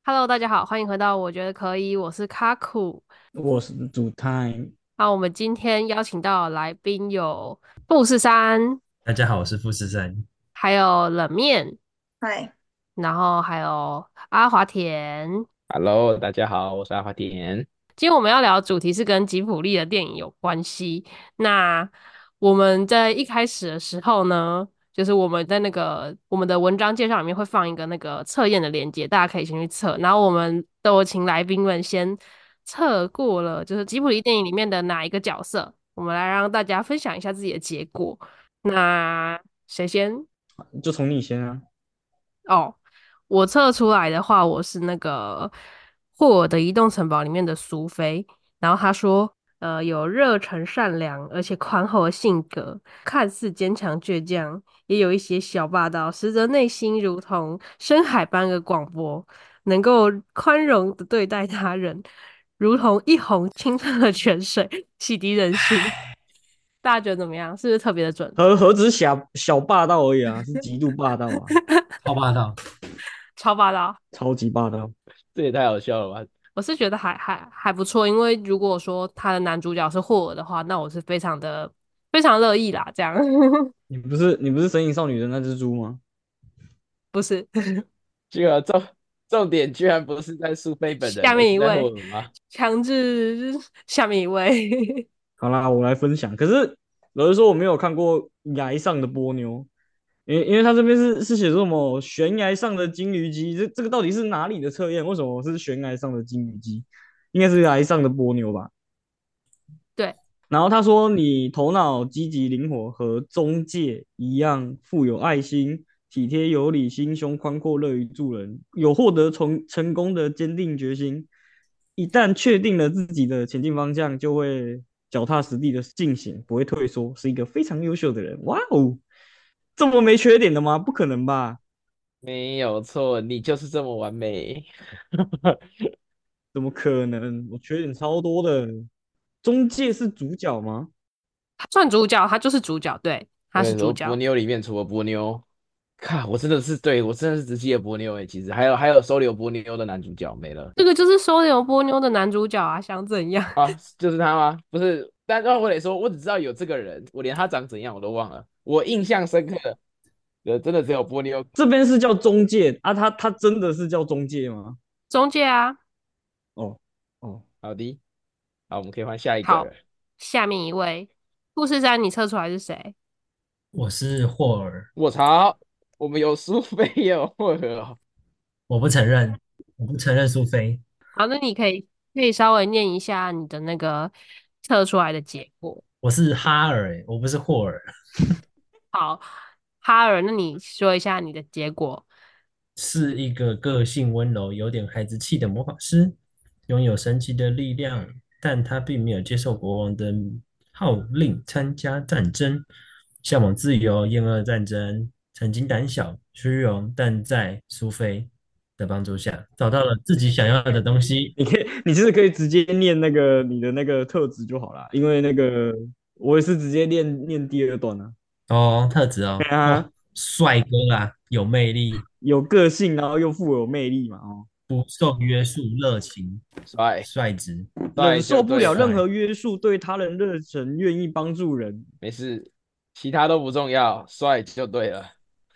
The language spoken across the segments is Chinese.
Hello，大家好，欢迎回到我觉得可以，我是卡库。 我是主太。 那我们今天邀请到的来宾有富士山， 大家好，我是富士山。 还有冷面， 嗨， 然后还有阿华田。 Hello，大家好，我是阿华田。 今天我们要聊的主题是跟吉卜力的电影有关系。那我们在一开始的时候呢，就是我们在我们的文章介绍里面会放一个那个测验的链接，大家可以先去测。然后我们都有请来宾们先测过了，就是吉卜力电影里面的哪一个角色，我们来让大家分享一下自己的结果。那谁先？ 就从你先啊。 哦，我测出来的话，我是那个霍尔的移动城堡里面的苏菲。然后他说，有热忱善良而且宽厚的性格，看似坚强倔强，也有一些小霸道，实则内心如同深海般的广博，能够宽容的对待他人，如同一泓清澈的泉水，洗涤人心。大家觉得怎么样？是不是特别的准？ 何止小霸道而已啊，是极度霸道啊， 超霸道。 超霸道。 超级霸道。 这也太好笑了吧？ 我是觉得还不错，因为如果说他的男主角是霍尔的话，那我是非常乐意啦。这样你不是神隐少女的那只猪吗？ 不是。 这个重点居然不是在苏菲本人， 下而是在霍面一位， 尔吗？ 强制下面一位。 好啦，我来分享。可是老实说，我没有看过崖上的波妞，因为他这边是写说什么悬崖上的金鱼姬，这个到底是哪里的测验？为什么是悬崖上的金鱼姬？应该是崖上的波妞吧？ 对。 然后他说，你头脑积极灵活，和中介一样富有爱心、体贴有礼、心胸宽阔、乐于助人，有获得成功的坚定决心。一旦确定了自己的前进方向，就会脚踏实地的进行，不会退缩，是一个非常优秀的人。哇哦，这么没缺点的吗？不可能吧？ 没有错，你就是这么完美。 怎么可能？我缺点超多的。中介是主角吗？ 他算主角，他就是主角，对，他是我跟你说，波主角。 妞里面除了波妞，看我真的是只记得波妞其实还有收留波妞的男主角没了这个就是收留波妞的男主角啊，想怎样？ 啊，就是他吗？不是，但我得说，我只知道有这个人，我连他长怎样我都忘了。我印象深刻的，真的只有波妞。 这边是叫中介啊，他真的是叫中介吗？ 中介啊。 哦哦， 好的，好，我们可以换下一个好， 了。 下面一位，富士山，你测出来是谁？ 我是霍尔。 我操，我们有苏菲也有霍尔哦。 我不承认，我不承认苏菲。 好，那你可以稍微念一下你的那个测出来的结果。 我是哈尔、我不是霍尔。 好，哈尔，那你说一下你的结果。 是一个个性温柔、有点孩子气的魔法师，拥有神奇的力量，但他并没有接受国王的号令参加战争，向往自由，厌恶战争，曾经胆小、虚荣，但在苏菲的帮助下，找到了自己想要的东西。 你其实可以直接念那个你的那个特质就好了，因为那个我也是直接念第二段啊。 哦，特质哦， 对啊， 哦，帅哥啊，有魅力， 有个性，然后又富有魅力嘛，哦， 不受约束，热情， 帅率直。 帅忍受不了任就对了， 何帅。 约束，对他人热忱，愿意帮助人。 没事，其他都不重要，帅就对了。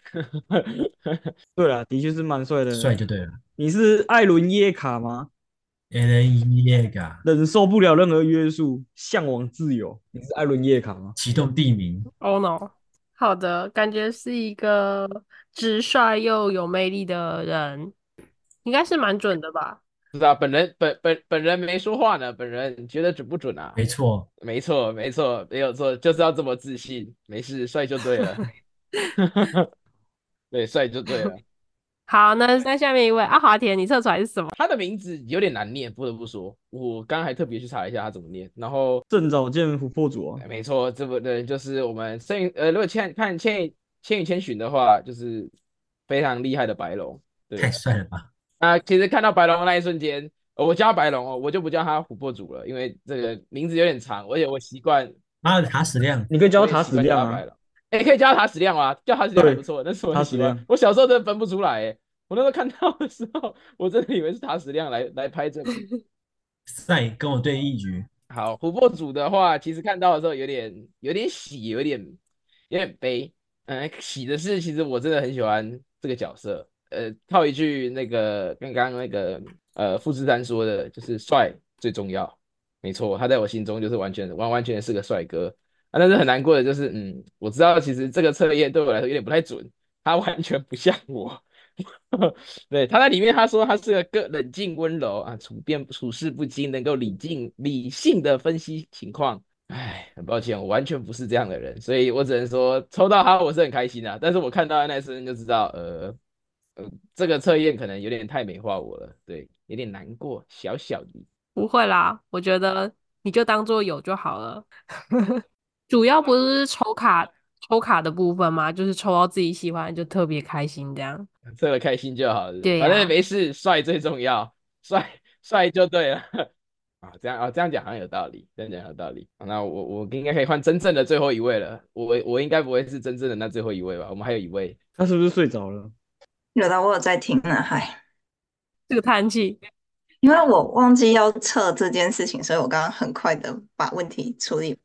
对了，的确是蛮帅的。 帅就对了。 你是艾伦耶卡吗？ Alen Yeager 忍受不了任何约束，向往自由。你是艾伦叶卡吗？ 启动地名。 Oh no，好的，感觉是一个直率又有魅力的人，应该是蛮准的吧？ 是啊，本人没说话呢，本人觉得准不准啊？ 没错。 没错，没错，没有错，就是要这么自信。没事，帅就对了。对，帅就对了。 好，那下面一位阿华田，你测出来是什么？ 他的名字有点难念，不得不说，我刚刚还特别去查一下他怎么念。然后， 正早见琥珀主啊。 没错，这部的人就是我们如果看千与千寻的话，就是非常厉害的白龙。 太对帅了吧！ 其实看到白龙的那一瞬间，我叫他白龙哦，我就不叫他琥珀主了，因为这个名字有点长，而且阿尔塔矢亮。 你可以教塔我也习惯叫矢亮啊。 他白龙。哎，可以叫他塔矢亮吗？叫塔矢亮还不对， 错，但是我很喜欢。 塔矢亮。 我小时候真的分不出来，哎， 我那时候看到的时候，我真的以为是塔矢亮来拍这部。 赛跟我对一局， 好，琥珀组的话，其实看到的时候有点喜，有点悲。喜的是，其实我真的很喜欢这个角色。套一句那个刚刚那个富士山说的，就是帅最重要。没错，他在我心中就是完完全全是个帅哥啊。但是很难过的就是，我知道其实这个测验对我来说有点不太准，他完全不像我。对，他在里面他说他是个冷静温柔啊，处事不惊，能够理性的分析情况。唉，很抱歉，我完全不是这样的人，所以我只能说抽到他我是很开心的，但是我看到的那一瞬间就知道，这个测验可能有点太美化我了，对，有点难过，小小的。 不会啦，我觉得你就当做有就好了。主要不是抽卡的部分嘛，就是抽到自己喜欢的就特别开心这样。 测了开心就好了，反正对呀、 没事，帅最重要，帅就对了。这样讲好像有道理，这样讲有道理。那我应该可以换真正的最后一位了。我应该不会是真正的那最后一位吧？我们还有一位。 他是不是睡着了？ 有的我有在听呢，嗨， 这个叹气。 因为我忘记要测这件事情，所以我刚刚很快的把问题处理。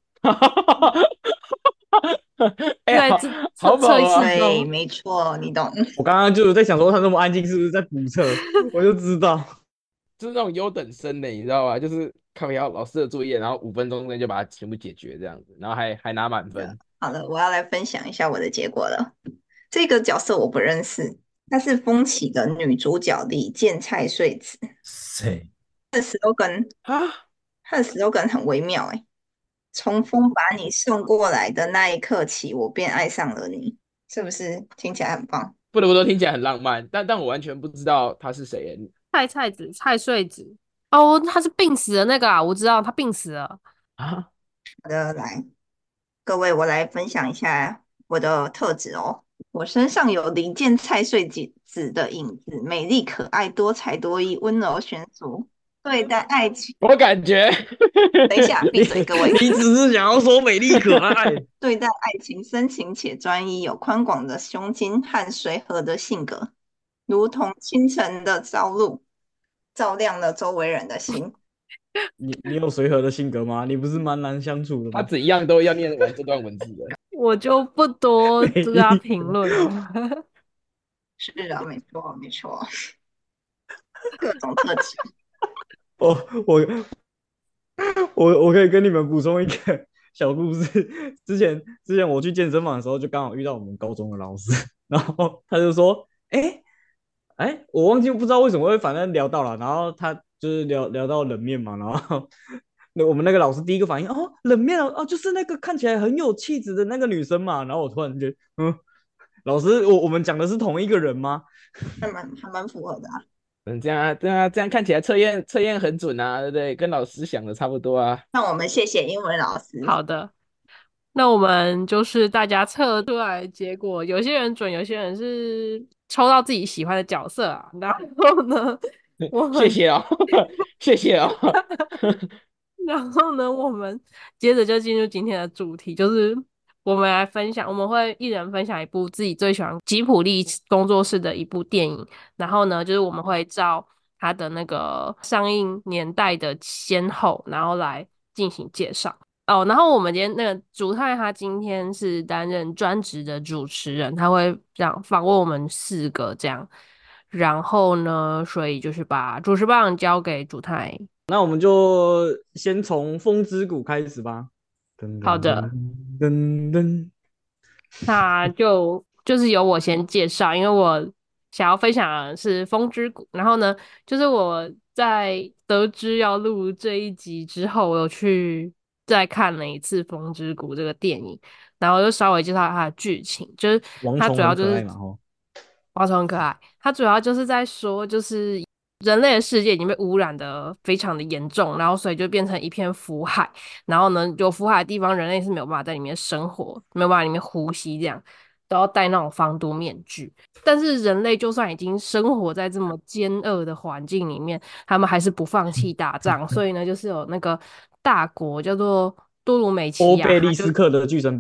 哎，好对，测测一好猛啊！ 次对， 中， 没错，你懂。 我刚刚就是在想说他那么安静是不是在补测，我就知道。 就是那种优等生的，你知道吗？就是靠腰老师的作业，然后5分钟内就把它全部解决这样子，然后还拿满分。 好了，我要来分享一下我的结果了。这个角色我不认识，她是风起的女主角李健菜穗子。 谁？ 她的 slogan， 啊， 她的 slogan 很微妙哎，从风把你送过来的那一刻起，我便爱上了你，是不是听起来很棒？ 不得不说听起来很浪漫，但我完全不知道他是谁耶。 菜子、菜穗子。哦，他是病死的那个啊，我知道他病死了。 啊， 好的，来，各位，我来分享一下我的特质哦。我身上有离间菜穗子的影子，美丽可爱，多才多艺，温柔娴熟，对待爱情。 我感觉等一下，闭嘴，各位。 你只是想要说美丽可爱。 对待爱情深情且专一，有宽广的胸襟和随和的性格，如同清晨的朝露，照亮了周围人的心。 你有随和的性格吗？你不是蛮难相处的他吗？ 怎样都要念完这段文字的。 我就不多美对他丽评论了。 是啊，没错，没错，各种特质。 我我我可以跟你们补充一个小故事。之前我去健身房的时候，就刚好遇到我们高中的老师，然后他就说：哎，我忘记不知道为什么会，反正聊到了，然后他就是聊到冷面嘛，然后那我们那个老师第一个反应，哦，冷面哦，就是那个看起来很有气质的那个女生嘛，然后我突然觉得，老师，我们讲的是同一个人吗？ 还蛮符合的啊。 这样看起来测验很准啊，对不对？跟老师想的差不多啊。 那我们谢谢英文老师。 好的，那我们就是大家测出来结果，有些人准，有些人是抽到自己喜欢的角色啊。然后呢，我们谢谢哦，谢谢哦。 然后呢，我们接着就进入今天的主题，就是我们来分享，我们会一人分享一部自己最喜欢吉普力工作室的一部电影，然后呢，就是我们会照它的那个上映年代的先后，然后来进行介绍。哦，然后我们今天那个竹泰他今天是担任专职的主持人，他会这样访问我们4个这样，然后呢，所以就是把主持棒交给竹泰。 那我们就先从风之谷开始吧。噔噔噔好的。 噔噔， 那就是由我先介绍，因为我想要分享的是《风之谷》。然后呢，就是我在得知要录这一集之后，我有去再看了一次《风之谷》这个电影，然后就稍微介绍它的剧情，就是它王虫主要就是很可爱嘛，吼。 王虫很可爱，它主要就是在说，就是人类的世界已经被污染的非常的严重，然后所以就变成一片腐海。然后呢，有腐海的地方，人类是没有办法在里面生活，没有办法在里面呼吸，这样都要戴那种防毒面具。但是人类就算已经生活在这么艰恶的环境里面，他们还是不放弃打仗。所以呢，就是有那个大国叫做多鲁美奇欧亚， 贝利斯克的巨神兵。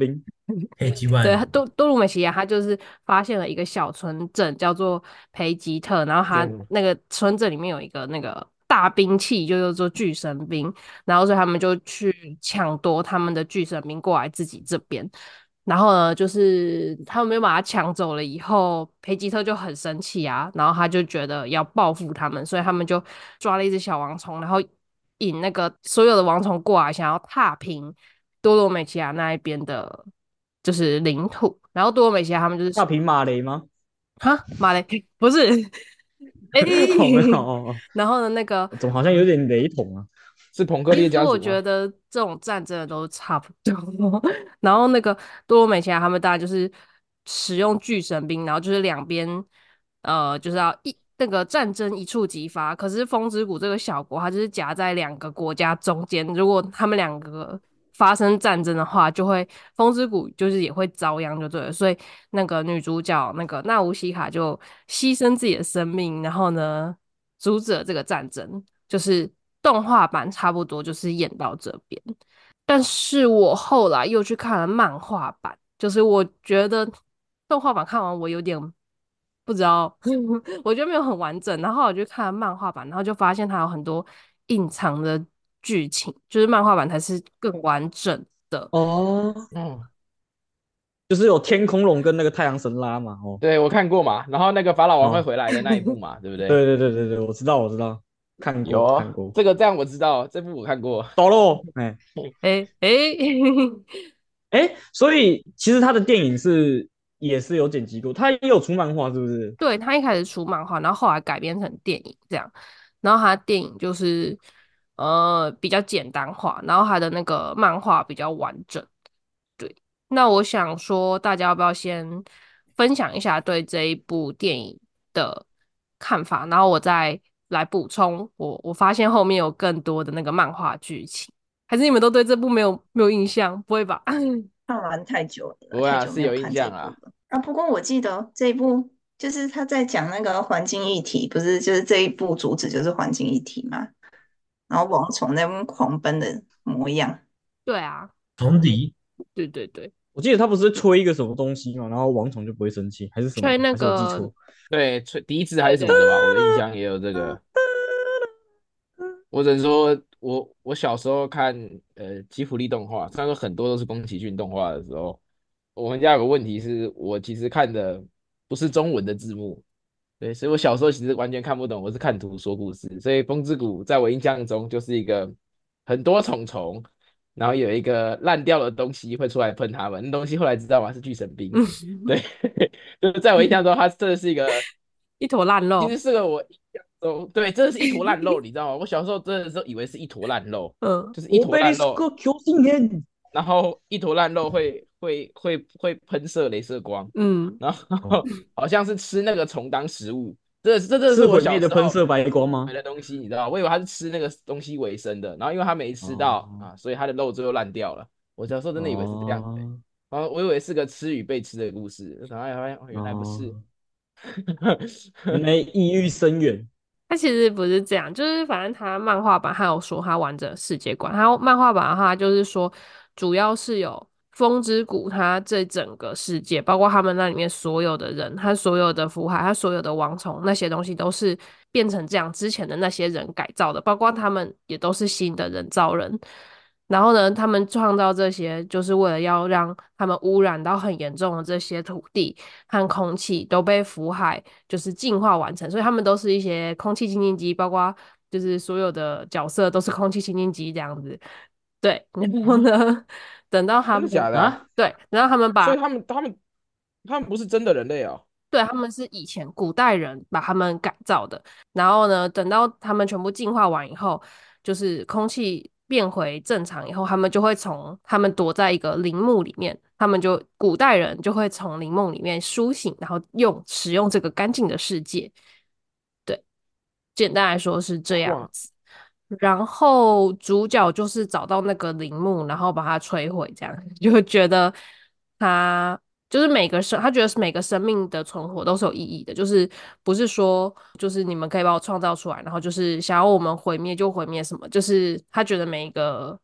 对， 黑吉万多鲁美西亚，他就是发现了一个小村镇，叫做培吉特，然后他真那个村镇里面有一个那个大兵器，就叫做巨神兵，然后所以他们就去抢夺他们的巨神兵过来自己这边，然后呢，就是他们又把他抢走了以后，培吉特就很生气啊，然后他就觉得要报复他们，所以他们就抓了一只小王虫，然后引那个所有的王虫过来，想要踏平多罗美西亚那一边的，就是领土。然后多罗美西亚他们就是大平马雷吗？ 哈马雷不是，哎、 哦，没有哦， 然后呢那个怎么好像有点雷同啊？ 是朋克其实我列家族吗？ 觉得这种战争的都差不多。然后那个多罗美奇亚他们大概就是使用巨神兵，然后就是两边就是要那个战争一触即发。可是风之谷这个小国，它就是夹在两个国家中间，如果他们两个发生战争的话，就会风之谷就是也会遭殃，就对了。所以那个女主角那个纳乌西卡就牺牲自己的生命，然后呢阻止了这个战争。就是动画版差不多就是演到这边，但是我后来又去看了漫画版，就是我觉得动画版看完我有点不知道，我觉得没有很完整，然后我就看了漫画版，然后就发现它有很多隐藏的剧情，就是漫画版才是更完整的。 哦， 哦， 就是有天空龙跟那个太阳神拉嘛，哦对，我看过嘛，然后那个法老王会哦， 回来的那一部嘛，对不对？ 对对对对对，我知道我知道，看有哦， 过看过， 这个这样我知道，这部我看过。 懂喽，哎诶诶， 哎，所以其实他的电影也是有剪辑过，他也有出漫画，是不是？ 对，他一开始出漫画，然后后来改编成电影这样，然后他电影就是比较简单化，然后他的那个漫画比较完整。对，那我想说，大家要不要先分享一下对这一部电影的看法，然后我再来补充。我发现后面有更多的那个漫画剧情，还是你们都对这部没有印象？不会吧？ 看完太久了啦， 不会啊， 太久是有印没有看这一象啊。 部了啊。不过我记得这一部就是他在讲那个环境议题，不是就是这一部主旨就是环境议题嘛。然后王虫那边狂奔的模样， 对啊， 重敌对对对， 我记得他不是吹一个什么东西嘛，然后王虫就不会生气，还是什么？ 吹那还是我记个错？ 对，笛子还是什么的吧，我的印象也有这个。我只能说我小时候看吉卜力动画，虽然说很多都是宫崎骏动画的时候，我们家有个问题是我其实看的不是中文的字幕，对，所以我小时候其实完全看不懂，我是看图说故事，所以风之谷在我印象中就是一个很多虫虫，然后有一个烂掉的东西会出来喷他们，那东西后来知道吗？是巨神兵，对，就是在我印象中，它真的是一个， 一坨烂其实肉。 是个我印象中，对，真的是一坨烂肉，你知道吗？我小时候真的是以为是一坨烂肉， 嗯， 就是一坨我被你烂肉， 个 Q 信念。 然后一坨烂肉会喷射镭射光， 嗯， 然后哦， 好像是吃那个虫当食物，这真的是我是毁灭小时候的喷射白光吗？ 买的东西，你知道，我以为他是吃那个东西为生的，然后因为他没吃到哦啊，所以他的肉最后烂掉了。我小时候真的以为是这样子、 哦然后我以为是个吃与被吃的故事，然后发现哦原来不是。 哦，原来意欲深远。 它其实不是这样，就是反正它漫画版还有说它完整的世界观，它漫画版的话就是说，主要是有风之谷它这整个世界，包括他们那里面所有的人，它所有的符海，它所有的王虫那些东西都是变成这样之前的那些人改造的，包括他们也都是新的人造人。然后呢，他们创造这些，就是为了要让他们污染到很严重的这些土地和空气都被福海就是净化完成，所以他们都是一些空气清净机，包括就是所有的角色都是空气清净机这样子。对，然后啊， 呢，等到他真的们假的啊？ 啊， 对，然后他们把所以他们不是真的人类哦。 对，他们是以前古代人把他们改造的，然后呢，等到他们全部进化完以后，就是空气变回正常以后，他们就会从他们躲在一个陵墓里面，他们就古代人就会从陵墓里面苏醒，然后使用这个干净的世界。对，简单来说是这样哇， 子。然后主角就是找到那个陵墓，然后把它摧毁，这样就觉得他就是他觉得是每个生命的存活都是有意义的，就是不是说就是你们可以把我创造出来，然后就是想要我们毁灭就毁灭什么，就是他觉得每一个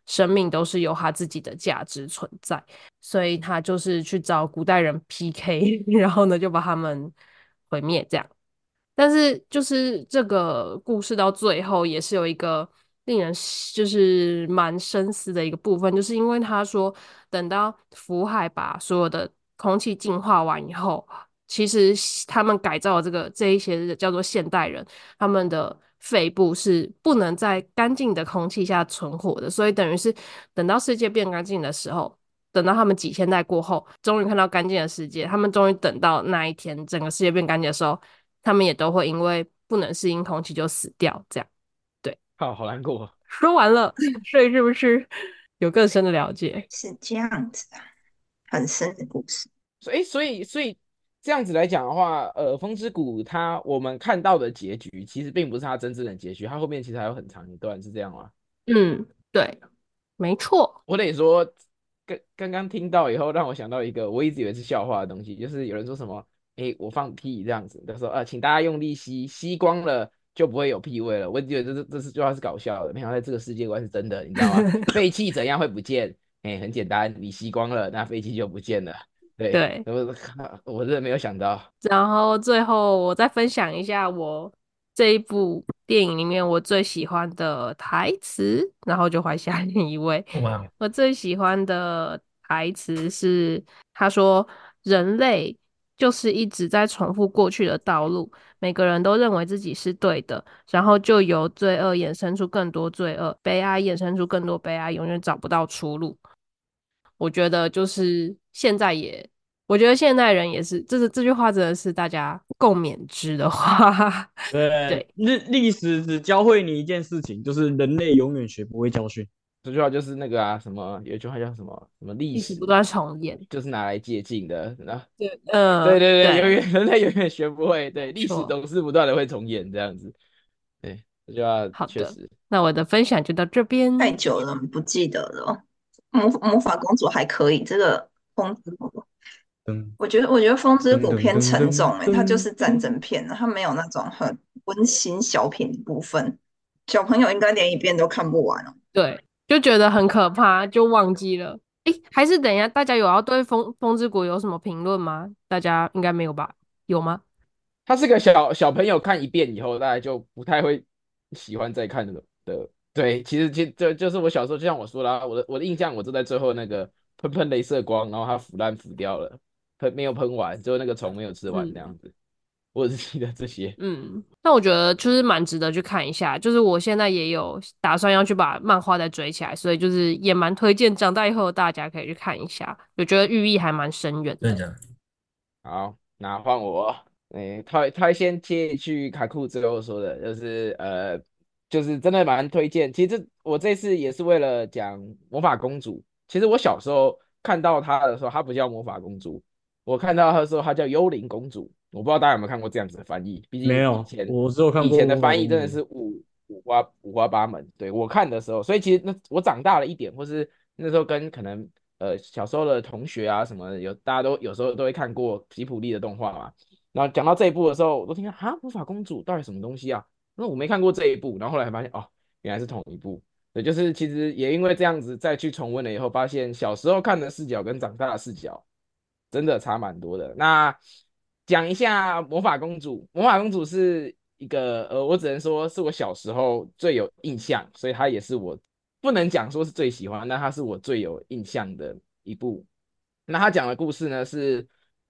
生命都是有它自己的价值存在，所以他就是去找古代人 PK，然后呢就把他们毁灭这样。但是就是这个故事到最后也是有一个令人就是蛮深思的一个部分，就是因为他说等到福海把所有的空气净化完以后，其实他们改造的这一些叫做现代人，他们的肺部是不能在干净的空气下存活的，所以等于是等到世界变干净的时候。等到他们几千代过后，终于看到干净的世界，他们终于等到那一天，整个世界变干净的时候，他们也都会因为不能适应空气就死掉。这样，对， 好难过。 说完了，所以是不是有更深的了解？ 是这样子啊，很深的故事。 所以这样子来讲的话，风之谷我们看到的结局其实并不是它真正的结局，它后面其实还有很长一段，是这样吗？ 嗯，对，没错。 我得说，刚刚听到以后，让我想到一个我一直以为是笑话的东西，就是有人说什么，我放屁这样子，他说请大家用力吸，吸光了就不会有屁味了。我觉得这句话是搞笑的，没想到在这个世界观是真的，你知道吗？废气怎样会不见？很简单，你吸光了，那废气就不见了。对， 对， 我真的没有想到。 然后最后我再分享一下我这一部电影里面我最喜欢的台词，然后就换下一位。 哇， 我最喜欢的台词是他说：“人类就是一直在重复过去的道路，每个人都认为自己是对的，然后就由罪恶衍生出更多罪恶，悲哀衍生出更多悲哀，永远找不到出路。”我觉得就是现在也，我觉得现代人也是，这句话真的是大家共勉之的话。 对， 对， 历史只教会你一件事情，就是人类永远学不会教训。 这句话就是那个什么，有一句话叫什么历史历史不断重演。 就是拿来借鉴的， 对， 对对对， 对， 人类永远学不会，对，历史错。 总是不断的会重演这样子，对，这句话好的， 确实。 那我的分享就到这边。 太久了，不记得了。魔法公主还可以，这个风之谷， 噔我觉得风之谷偏噔噔噔沉重它就噔是战争片，它没有那种很温馨小品的部分，小朋友应该连一遍都看不完哦。 对，就觉得很可怕，就忘记了。诶，还是等一下，大家有要对风之谷有什么评论吗？大家应该没有吧？有吗？ 他是个小朋友看一遍以后，大概就不太会喜欢再看的。对，其实就是我小时候，就像我说啦，我的印象，我就在最后那个喷镭射光，然后它腐掉了，没有喷完，最后那个虫没有吃完那嗯。 样子。我只记得这些。 那我觉得就是蛮值得去看一下，就是我现在也有打算要去把漫画再追起来，所以就是也蛮推荐长大以后大家可以去看一下，我觉得寓意还蛮深远的。 真的假的？ 好，那换我。他先接一句卡库最后说的，就是真的蛮推荐。其实我这次也是为了讲魔法公主。其实我小时候看到她的时候，她不叫魔法公主，我看到她的时候，她叫幽灵公主。我不知道大家有没有看过这样子的翻译，毕竟没有，我只有看以前的过魔法翻译真的公主。 是五花八门。对，我看的时候，所以其实我长大了一点，或是那时候跟可能小时候的同学啊什么的，大家都有时候都会看过吉卜力的动画嘛。然后讲到这一部的时候，我都听到魔法公主到底什么东西啊？那我没看过这一部，然后后来才发现哦，原来是同一部。对，就是其实也因为这样子再去重温了以后，发现小时候看的视角跟长大的视角真的差蛮多的。那讲一下魔法公主，魔法公主是一个我只能说是我小时候最有印象，所以她也是我不能讲说是最喜欢，但她是我最有印象的一部。那她讲的故事呢是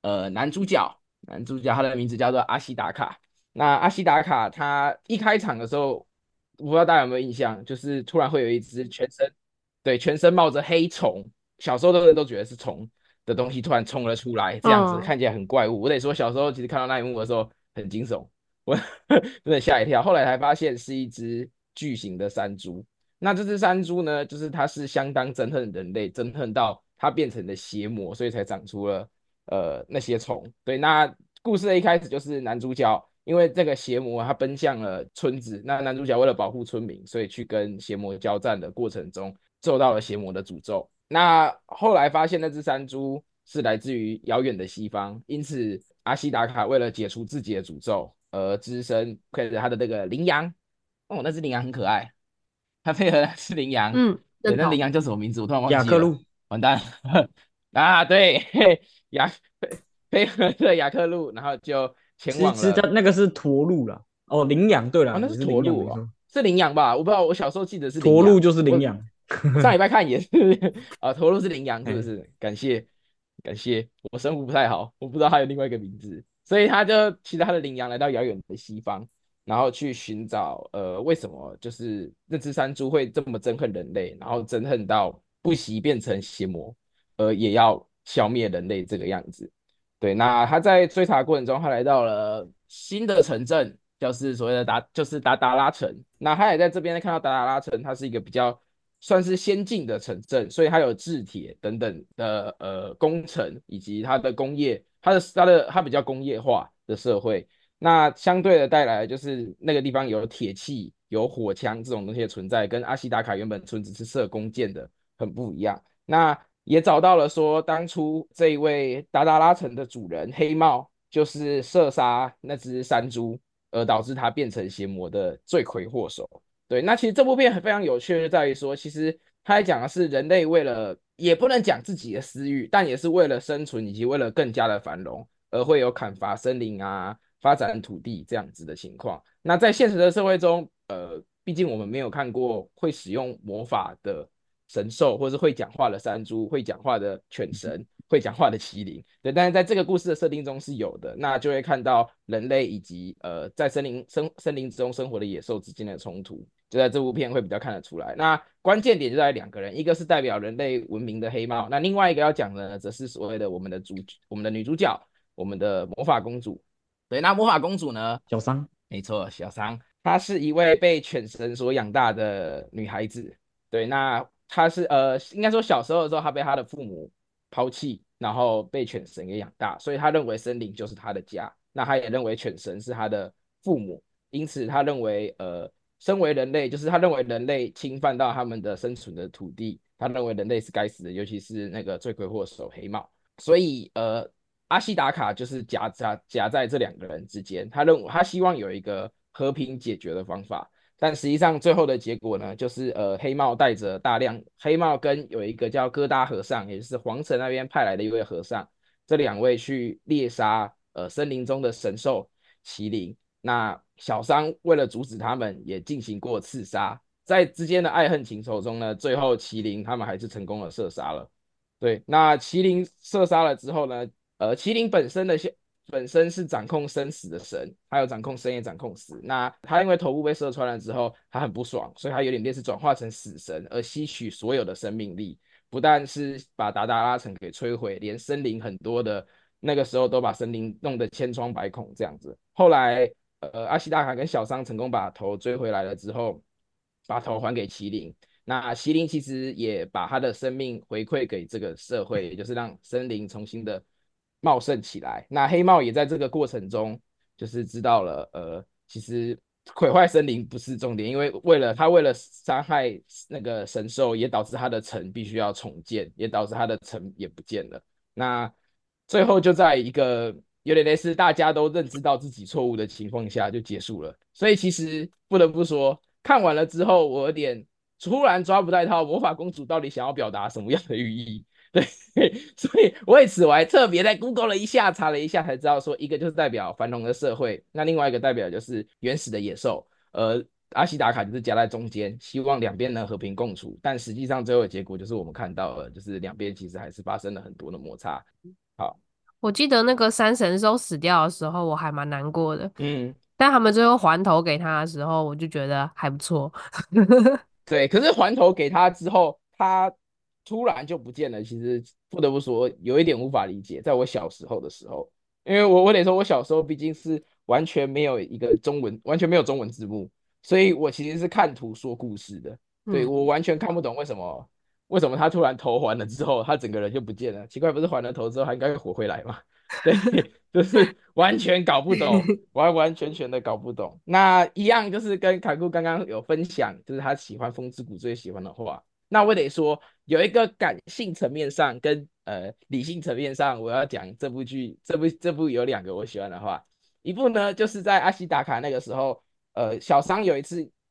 男主角他的名字叫做阿西达卡。那阿西达卡他一开场的时候，我不知道大家有没有印象，就是突然会有一只全身冒着黑虫，小时候都觉得是虫的东西突然冲了出来，这样子嗯看起来很怪物。我得说小时候其实看到那一幕的时候很惊悚，我真的吓一跳。后来才发现是一只巨型的山猪。那这只山猪呢，就是它是相当憎恨人类，憎恨到它变成了邪魔，所以才长出了那些虫。对，那故事的一开始就是男主角因为这个邪魔他奔向了村子，那男主角为了保护村民，所以去跟邪魔交战的过程中受到了邪魔的诅咒。那后来发现那只山猪是来自于遥远的西方，因此阿西达卡为了解除自己的诅咒而只身配着他的那个羚羊。那只羚羊很可爱，他配合的是羚羊， 嗯对， 认同。 那羚羊叫什么名字？我突然忘记了， 雅克路完蛋啊！对，雅配合着雅克路，然后就前往其实它了。 那个是驼鹿啦。哦，羚羊，对哦， 啦， 那是你是羚驼鹿哦， 羊没错， 是羚羊吧？我不知道，我小时候记得是羚羊。 驼鹿就是羚我羊。 我上礼拜看也是啊，驼鹿是羚羊，是不哎， 是？感谢，我生活不太好，我不知道还有另外一个名字，所以他就骑着他的羚羊来到遥远的西方，然后去寻找为什么就是那只山猪会这么憎恨人类，然后憎恨到不惜变成邪魔，也要消灭人类这个样子。对，那他在追查过程中，他来到了新的城镇，就是所谓的就是达达拉城。那他也在这边看到达达拉城，它是一个比较算是先进的城镇，所以它有制铁等等的工程，以及它的工业，它比较工业化的社会。那相对的带来就是那个地方有铁器、有火枪这种东西的存在，跟阿西达卡原本村只是射弓箭的很不一样。那也找到了说，当初这一位达达拉城的主人黑帽，就是射杀那只山猪，而导致它变成邪魔的罪魁祸首。对，那其实这部片非常有趣，就在于说，其实它在讲的是人类为了，也不能讲自己的私欲，但也是为了生存以及为了更加的繁荣，而会有砍伐森林啊、发展土地这样子的情况。那在现实的社会中，毕竟我们没有看过会使用魔法的神兽，或是会讲话的山猪、会讲话的犬神、会讲话的麒麟。对，但是在这个故事的设定中是有的，那就会看到人类以及在森林之中生活的野兽之间的冲突，就在这部片会比较看得出来。那关键点就在两个人，一个是代表人类文明的黑帽，那另外一个要讲的呢，则是所谓的我们的女主角，我们的魔法公主。对，那魔法公主呢？ 小桑。 没错，小桑，她是一位被犬神所养大的女孩子。对，那她是应该说小时候的时候，她被她的父母抛弃，然后被犬神给养大，所以她认为森林就是她的家。那她也认为犬神是她的父母，因此她认为身为人类，就是她认为人类侵犯到他们的生存的土地，她认为人类是该死的，尤其是那个罪魁祸首黑帽。所以阿西达卡就是夹在这两个人之间，他希望有一个和平解决的方法，但实际上最后的结果呢，就是黑帽带着黑帽跟有一个叫哥达和尚，也就是皇城那边派来的一位和尚，这两位去猎杀森林中的神兽麒麟。那小桑为了阻止他们，也进行过刺杀，在之间的爱恨情仇中呢，最后麒麟他们还是成功的射杀了。对，那麒麟射杀了之后呢，麒麟本身是掌控生死的神，还有掌控生也掌控死。那他因为头部被射穿了之后，他很不爽，所以他有点类似转化成死神，而吸取所有的生命力，不但是把达达拉城给摧毁，连森林很多的那个时候都把森林弄得千疮百孔这样子。后来，阿西达卡跟小桑成功把头追回来了之后，把头还给麒麟。那麒麟其实也把他的生命回馈给这个社会，也就是让森林重新的茂盛起来。那黑帽也在这个过程中，就是知道了，其实毁坏森林不是重点，因为为了伤害那个神兽，也导致他的城必须要重建，也导致他的城也不见了。那最后就在一个有点类似大家都认知到自己错误的情况下就结束了。所以其实不得不说，看完了之后，我有点突然抓不太到魔法公主到底想要表达什么样的寓意。对，所以为此我还特别在 Google 了一下，查了一下，才知道说一个就是代表繁荣的社会，那另外一个代表就是原始的野兽。阿西达卡就是夹在中间，希望两边能和平共处，但实际上最后的结果就是我们看到了，就是两边其实还是发生了很多的摩擦。好， 我记得那个山神兽死掉的时候，我还蛮难过的。 嗯， 但他们最后还头给他的时候，我就觉得还不错。 对，可是还头给他之后，他突然就不见了。其实不得不说，有一点无法理解。在我小时候的时候，因为我得说，我小时候毕竟是完全没有一个中文，完全没有中文字幕，所以我其实是看图说故事的。对， 嗯， 我完全看不懂为什么他突然头还了之后，他整个人就不见了。奇怪，不是还了头之后，他应该会活回来吗？对，就是完全搞不懂，完完全全的搞不懂。那一样就是跟凯库刚刚有分享，就是他喜欢风之谷最喜欢的话。那我得说，有一个感性层面上跟理性层面上，我要讲这部剧，这部有两个我喜欢的话。一部呢，就是在阿西达卡那个时候，小桑有一次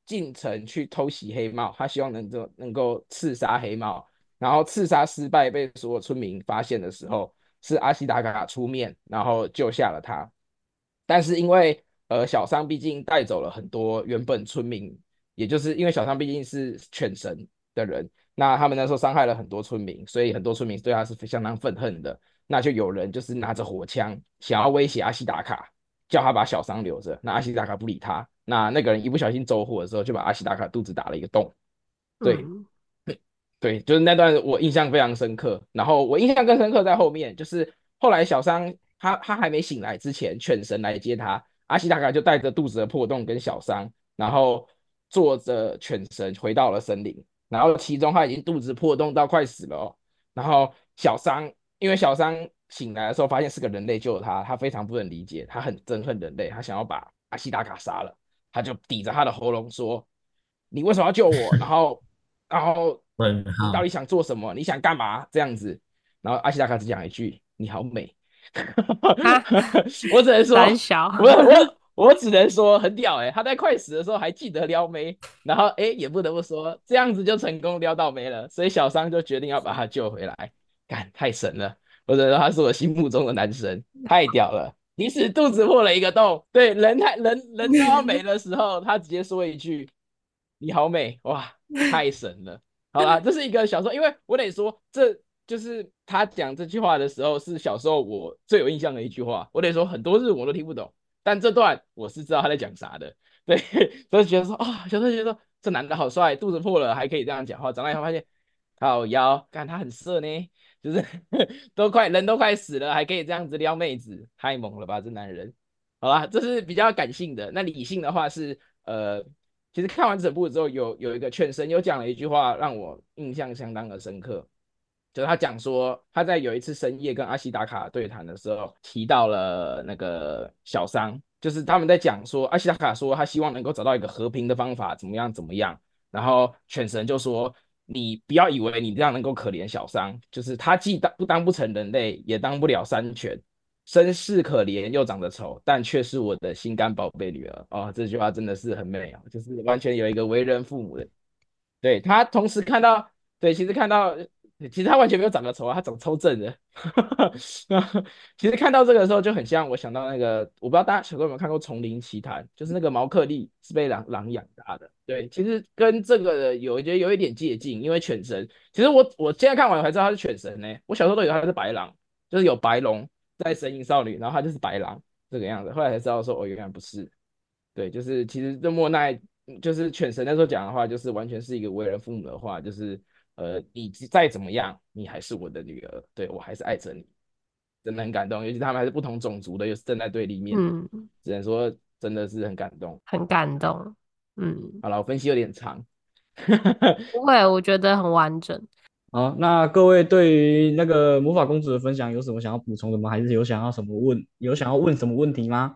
进城去偷袭黑帽，他希望能够刺杀黑帽。然后刺杀失败被所有村民发现的时候，是阿西达卡出面，然后救下了他。但是因为小桑毕竟带走了很多原本村民，也就是因为小桑毕竟是犬神的人，那他们那时候伤害了很多村民，所以很多村民对他是相当愤恨的。那就有人就是拿着火枪想要威胁阿西达卡，叫他把小桑留着。那阿西达卡不理他，那个人一不小心走火的时候，就把阿西达卡肚子打了一个洞。对， 嗯对，就是那段我印象非常深刻。然后我印象更深刻在后面，就是后来小桑他还没醒来之前，犬神来接他，阿西达卡就带着肚子的破洞跟小桑，然后坐着犬神回到了森林。然后其中他已经肚子破洞到快死了哦。然后因为小桑醒来的时候发现是个人类救了他，他非常不能理解，他很憎恨人类，他想要把阿西达卡杀了，他就抵着他的喉咙说：“你为什么要救我？”然后问号， 你到底想做什么？你想干嘛？这样子，然后阿西达卡只讲一句：“你好美。” 哈， 我只能说， 胆小， 我只能说很屌他在快死的时候还记得撩妹，然后也不得不说这样子就成功撩到妹了，所以小桑就决定要把他救回来，干太神了，或者说他是我心目中的男神，太屌了。即使肚子破了一个洞，对人都要没的时候，他直接说一句：“你好美！”哇，太神了。好啦，这是一个小时候，因为我得说，这就是他讲这句话的时候，是小时候我最有印象的一句话。我得说，很多日文我都听不懂，但这段我是知道他在讲啥的。对，所以觉得说小时候觉得说这男的好帅，肚子破了还可以这样讲话，长大以后发现，好腰，看他很色呢，就是人都快死了，还可以这样子撩妹子，太猛了吧，这男人。好啦，这是比较感性的。那理性的话是，其实看完整部之后有一个劝生有讲了一句话，让我印象相当的深刻。就是他讲说，他在有一次深夜跟阿西达卡对谈的时候，提到了那个小桑，就是他们在讲说，阿西达卡说他希望能够找到一个和平的方法，怎么样怎么样。然后犬神就说，你不要以为你这样能够可怜小桑，就是他既当不成人类，也当不了山犬，身世可怜又长得丑，但却是我的心肝宝贝女儿。哦，这句话真的是很美啊，就是完全有一个为人父母的。对，他同时看到，对，其实他完全没有长得丑啊，他长得超正的。其实看到这个的时候，就很像我想到那个，我不知道大家小时候有没有看过《丛林奇谭》，就是那个毛克利是被狼养大的。对，其实跟这个的我觉得有一点接近，因为犬神，其实我现在看完我才知道他是犬神呢。我小时候都以为他是白狼，就是有白龙在神隐少女，然后他就是白狼这个样子，后来才知道说原来不是。对，就是其实这莫奈就是犬神那时候讲的话，就是完全是一个为人父母的话，就是你再怎么样，你还是我的女儿，对我还是爱着你，真的很感动。尤其他们还是不同种族的，又是站在对立面， 嗯， 只能说真的是很感动。 很感动， 好了，我分析有点长。 不会，我觉得很完整。 好，那各位对于那个魔法公主的分享有什么想要补充的吗？还是有想要问什么问题吗？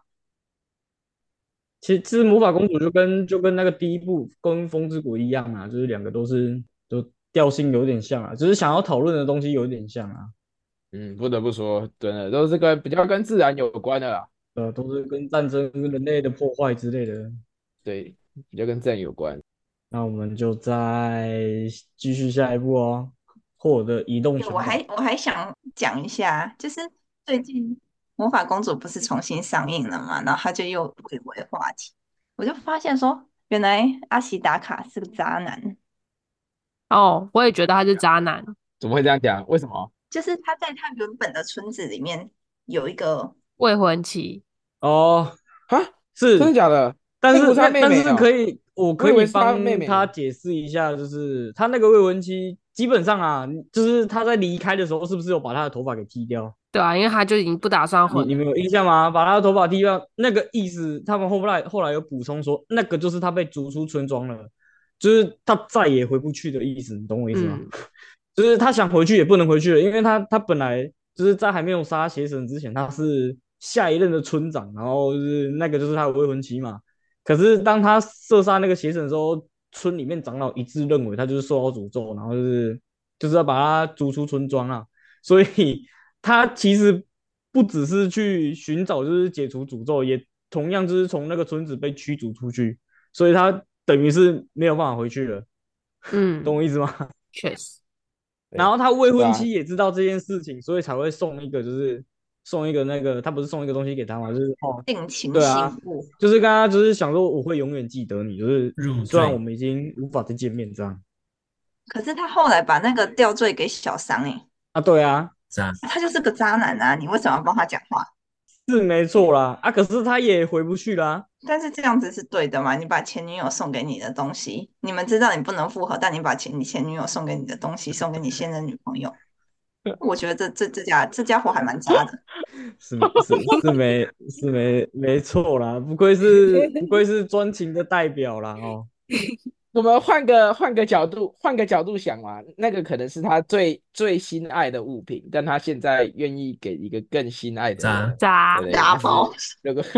其实魔法公主就跟那个第一部跟风之谷一样啊，就是两个都调性有点像啊，只是想要讨论的东西有点像啊， 不得不说，真的都是比较跟自然有关的啦。 都是跟战争、跟人类的破坏之类的。 对，比较跟自然有关。 那我们就再继续下一步哦，霍尔的移动对， 城堡。 我还想讲一下，就是最近《魔法公主》不是重新上映了嘛，然后他就又蔚为话题，我就发现说，原来阿西达卡是个渣男， 哦，我也觉得他是渣男， 怎么会这样讲？为什么？ 就是他在他原本的村子里面有一个， 未婚妻。 哦， 啊？真的是， 假的？ 但是那个不是他妹但妹哦， 我可以我以为是他妹帮他妹。 解释一下，就是他那个未婚妻，基本上啊，就是他在离开的时候，是不是有把他的头发给剃掉？ 对啊，因为他就已经不打算混了。 你们有印象吗？把他的头发剃掉，那个意思，他们后来有补充说，那个就是他被逐出村庄了，就是他再也回不去的意思，你懂我意思吗？ 嗯就是他想回去也不能回去了，因为他本来就是在还没有杀邪神之前，他是下一任的村长，然后就是那个就是他的未婚妻嘛。可是当他射杀那个邪神的时候，村里面长老一致认为他就是受到诅咒，然后就是要把他逐出村庄啊。所以他其实不只是去寻找就是解除诅咒，也同样就是从那个村子被驱逐出去。所以他等于是没有办法回去了，懂我意思吗？ 确实。 然后他未对啊婚妻也知道这件事情，所以才会送一个，就是送一个那个，他不是送一个东西给他吗？就是定情对啊， 信物。 就是跟他就是想说我会永远记得你，就是入赘虽然我们已经无法再见面这样可是他后来把那个吊坠给小三啊，对啊， 渣， 他就是个渣男啊！你为什么要帮他讲话？ 是没错啦啊，可是他也回不去啦， 但是这样子是对的吗？你把前女友送给你的东西，你们知道你不能复合，但你把你前女友送给你的东西送给你现任女朋友，我觉得这家伙还蛮渣的。 是没错啦，不愧是专情的代表啦哦。 我们换个角度想嘛，那个可能是他最心爱的物品，但他现在愿意给一个更心爱的人， 渣对不对？ 渣包， 如果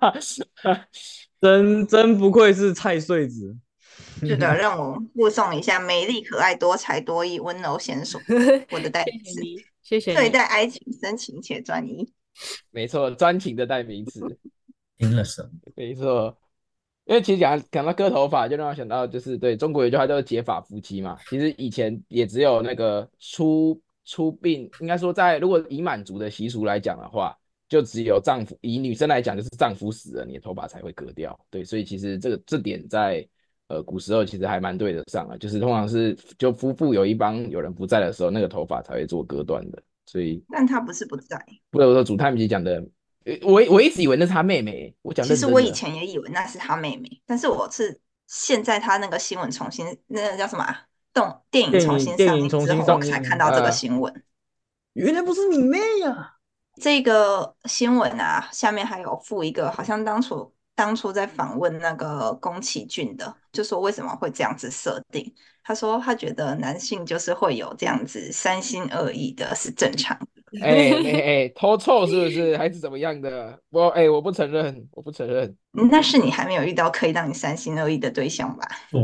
真不愧是蔡穗子， 是的，让我附送一下美丽可爱多才多艺温柔娴熟，我的代名词， 谢谢你。 对待爱情深情且专一。 没错，专情的代名词， 听了什么？ 没错。因为其实讲到割头发，就让我想到就是对中国有句话叫做结发夫妻嘛。其实以前也只有那个出殡，应该说如果以满族的习俗来讲的话，就只有丈夫，以女生来讲就是丈夫死了，你的头发才会割掉。对，所以其实这点在古时候其实还蛮对得上的，就是通常是就夫妇有人不在的时候，那个头发才会做割断的。所以但他不是不在， 不得不说，主太米讲的，我一直以为那是他妹妹，我讲其实我以认真的。 前也以为那是他妹妹，但是我是现在他那个新闻重新那个叫什么啊电影重新上映之后，我才看到这个新闻。 原来不是你妹呀！ 这个新闻啊，下面还有附一个，好像当初在访问那个宫崎骏的，就说为什么会这样子设定。他说他觉得男性就是会有这样子三心二意的，是正常的。 偷臭是不是还是怎么样的？我不承认，我不承认。 那是你还没有遇到可以让你三心二意的对象吧？ 哦，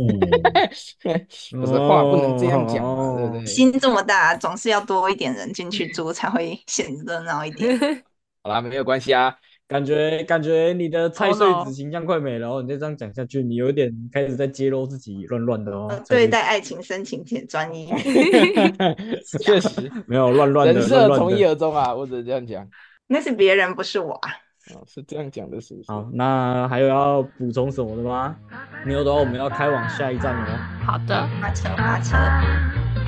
我说话不能这样讲嘛，对不对？ 心这么大，总是要多一点人进去住，才会显得热闹一点。 好啦，没有关系啊。 感觉你的蔡穗子形象快没了哦，你再这样讲下去，你有点开始在揭露自己乱乱的哦。 对待爱情深情且专一。 确实没有乱乱的， 人设从一而终啊，我只能这样讲。 那是别人，不是我啊。 是这样讲的，是不是？ 好，那还有要补充什么的吗？没有的话，我们要开往下一站了哦。 好的， 花车。